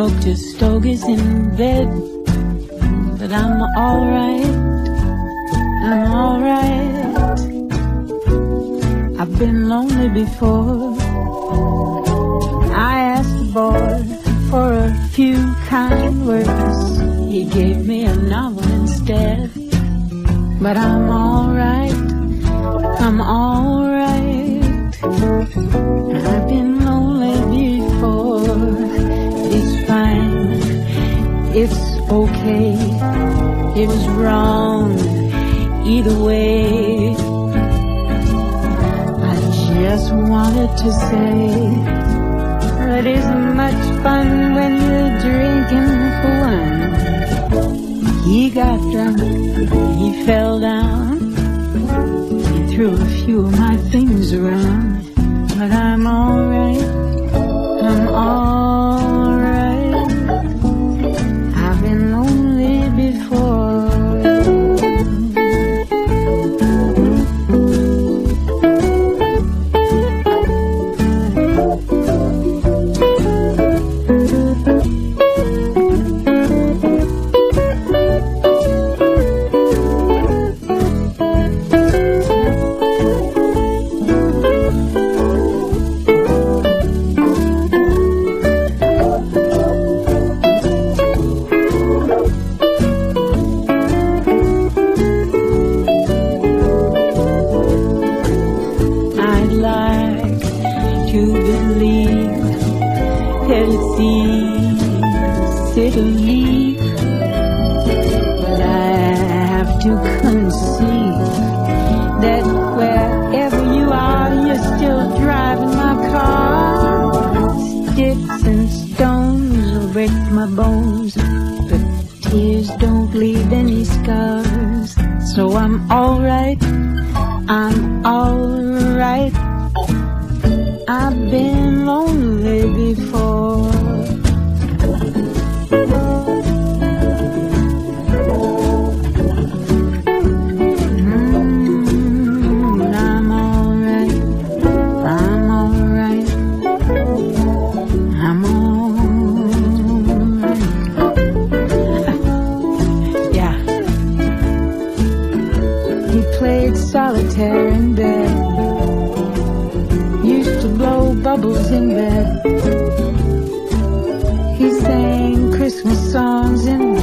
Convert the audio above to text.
smoked his stogies in bed. But I'm alright, I'm alright. I've been lonely before. I asked the boy for a few kind words. He gave me a novel instead. But I'm alright, I'm alright. I've been lonely before. It's fine, it's okay. It was wrong either way. I just wanted to say it isn't much fun when you're drinking for one. He got drunk, he fell down, he threw a few of my things around. But I'm alright, I'm alright. I've been lonely before. But I have to concede that wherever you are, you're still driving my car. Sticks and stones will break my bones, but tears don't leave any scars. So I'm alright, I'm alright. I've been lonely before. Solitaire in bed, used to blow bubbles in bed. He sang Christmas songs in